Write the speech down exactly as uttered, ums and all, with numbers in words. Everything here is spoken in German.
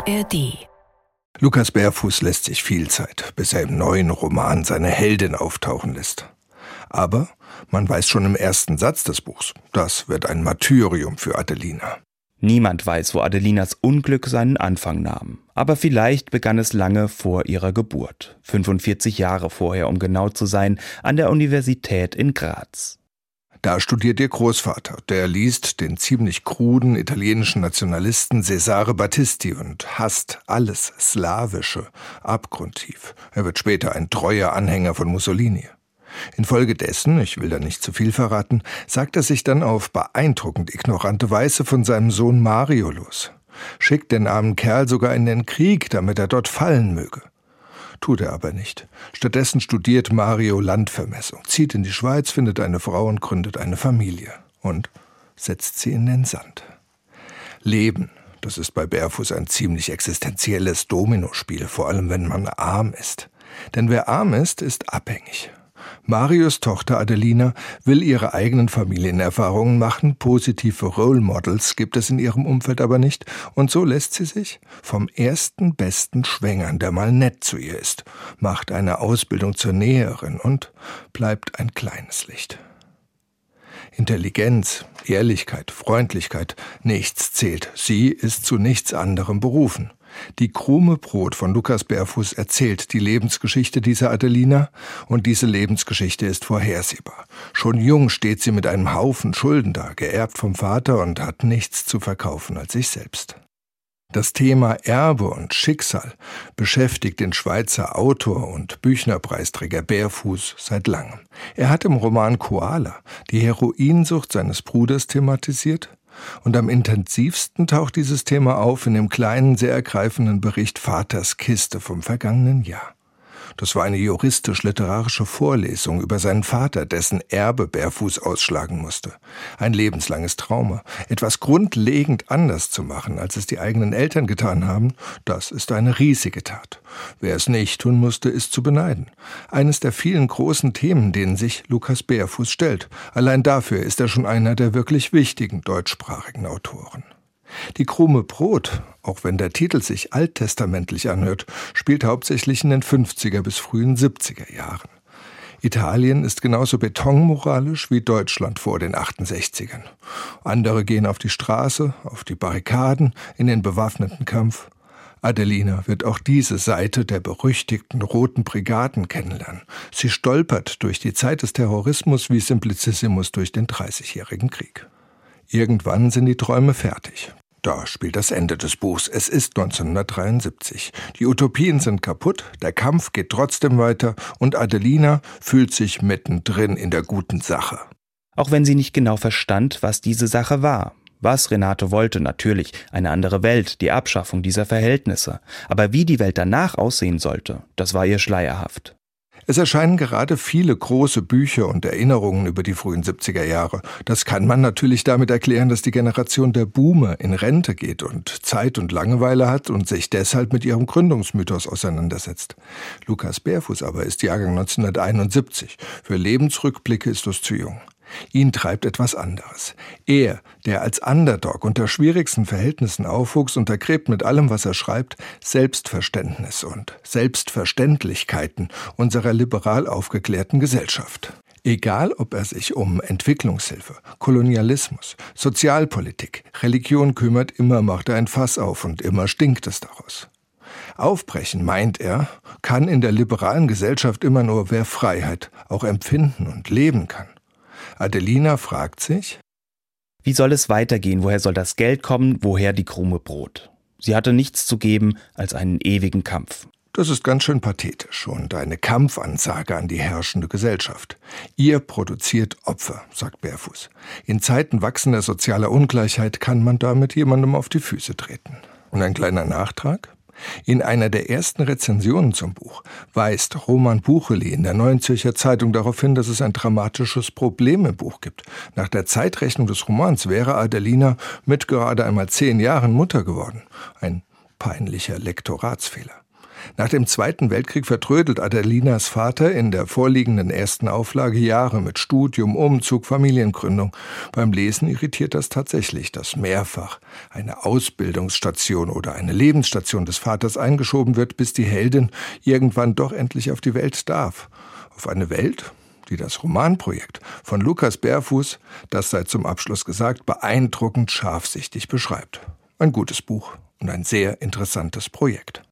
A R D. Lukas Berfuß lässt sich viel Zeit, bis er im neuen Roman seine Heldin auftauchen lässt. Aber man weiß schon im ersten Satz des Buchs, das wird ein Martyrium für Adelina. Niemand weiß, wo Adelinas Unglück seinen Anfang nahm. Aber vielleicht begann es lange vor ihrer Geburt. fünfundvierzig Jahre vorher, um genau zu sein, an der Universität in Graz. Da studiert ihr Großvater, der liest den ziemlich kruden italienischen Nationalisten Cesare Battisti und hasst alles Slawische abgrundtief. Er wird später ein treuer Anhänger von Mussolini. Infolgedessen, ich will da nicht zu viel verraten, sagt er sich dann auf beeindruckend ignorante Weise von seinem Sohn Mario los. Schickt den armen Kerl sogar in den Krieg, damit er dort fallen möge. Tut er aber nicht. Stattdessen studiert Mario Landvermessung, zieht in die Schweiz, findet eine Frau und gründet eine Familie. Und setzt sie in den Sand. Leben, das ist bei Berfuß ein ziemlich existenzielles Dominospiel, vor allem wenn man arm ist. Denn wer arm ist, ist abhängig. Marios Tochter Adelina will ihre eigenen Familienerfahrungen machen, positive Role Models gibt es in ihrem Umfeld aber nicht, und so lässt sie sich vom ersten Besten schwängern, der mal nett zu ihr ist, macht eine Ausbildung zur Näherin und bleibt ein kleines Licht. Intelligenz, Ehrlichkeit, Freundlichkeit, nichts zählt, sie ist zu nichts anderem berufen. Die Krume Brot von Lukas Berfuß erzählt die Lebensgeschichte dieser Adelina und diese Lebensgeschichte ist vorhersehbar. Schon jung steht sie mit einem Haufen Schulden da, geerbt vom Vater und hat nichts zu verkaufen als sich selbst. Das Thema Erbe und Schicksal beschäftigt den Schweizer Autor und Büchnerpreisträger Berfuß seit langem. Er hat im Roman Koala die Heroinsucht seines Bruders thematisiert. Und am intensivsten taucht dieses Thema auf in dem kleinen, sehr ergreifenden Bericht Vaters Kiste vom vergangenen Jahr. Das war eine juristisch-literarische Vorlesung über seinen Vater, dessen Erbe Berfuß ausschlagen musste. Ein lebenslanges Trauma. Etwas grundlegend anders zu machen, als es die eigenen Eltern getan haben, das ist eine riesige Tat. Wer es nicht tun musste, ist zu beneiden. Eines der vielen großen Themen, denen sich Lukas Berfuß stellt. Allein dafür ist er schon einer der wirklich wichtigen deutschsprachigen Autoren. Die Krume Brot, auch wenn der Titel sich alttestamentlich anhört, spielt hauptsächlich in den fünfziger bis frühen siebziger Jahren. Italien ist genauso betonmoralisch wie Deutschland vor den achtundsechzigern. Andere gehen auf die Straße, auf die Barrikaden, in den bewaffneten Kampf. Adelina wird auch diese Seite der berüchtigten Roten Brigaden kennenlernen. Sie stolpert durch die Zeit des Terrorismus wie Simplicissimus durch den Dreißigjährigen Krieg. Irgendwann sind die Träume fertig. Da spielt das Ende des Buchs. Es ist neunzehnhundertdreiundsiebzig. Die Utopien sind kaputt, der Kampf geht trotzdem weiter und Adelina fühlt sich mittendrin in der guten Sache. Auch wenn sie nicht genau verstand, was diese Sache war. Was Renate wollte, natürlich, eine andere Welt, die Abschaffung dieser Verhältnisse. Aber wie die Welt danach aussehen sollte, das war ihr schleierhaft. Es erscheinen gerade viele große Bücher und Erinnerungen über die frühen siebziger Jahre. Das kann man natürlich damit erklären, dass die Generation der Boomer in Rente geht und Zeit und Langeweile hat und sich deshalb mit ihrem Gründungsmythos auseinandersetzt. Lukas Berfuß aber ist Jahrgang neunzehnhunderteinundsiebzig. Für Lebensrückblicke ist das zu jung. Ihn treibt etwas anderes. Er, der als Underdog unter schwierigsten Verhältnissen aufwuchs, untergräbt mit allem, was er schreibt, Selbstverständnis und Selbstverständlichkeiten unserer liberal aufgeklärten Gesellschaft. Egal, ob er sich um Entwicklungshilfe, Kolonialismus, Sozialpolitik, Religion kümmert, immer macht er ein Fass auf und immer stinkt es daraus. Aufbrechen, meint er, kann in der liberalen Gesellschaft immer nur, wer Freiheit auch empfinden und leben kann. Adelina fragt sich: Wie soll es weitergehen? Woher soll das Geld kommen? Woher die Krume Brot? Sie hatte nichts zu geben als einen ewigen Kampf. Das ist ganz schön pathetisch und eine Kampfansage an die herrschende Gesellschaft. Ihr produziert Opfer, sagt Berfuß. In Zeiten wachsender sozialer Ungleichheit kann man damit jemandem auf die Füße treten. Und ein kleiner Nachtrag? In einer der ersten Rezensionen zum Buch weist Roman Bucheli in der Neuen Zürcher Zeitung darauf hin, dass es ein dramatisches Problem im Buch gibt. Nach der Zeitrechnung des Romans wäre Adelina mit gerade einmal zehn Jahren Mutter geworden. Ein peinlicher Lektoratsfehler. Nach dem Zweiten Weltkrieg vertrödelt Adelinas Vater in der vorliegenden ersten Auflage Jahre mit Studium, Umzug, Familiengründung. Beim Lesen irritiert das tatsächlich, dass mehrfach eine Ausbildungsstation oder eine Lebensstation des Vaters eingeschoben wird, bis die Heldin irgendwann doch endlich auf die Welt darf. Auf eine Welt, die das Romanprojekt von Lukas Berfuß, das sei zum Abschluss gesagt, beeindruckend scharfsichtig beschreibt. Ein gutes Buch und ein sehr interessantes Projekt.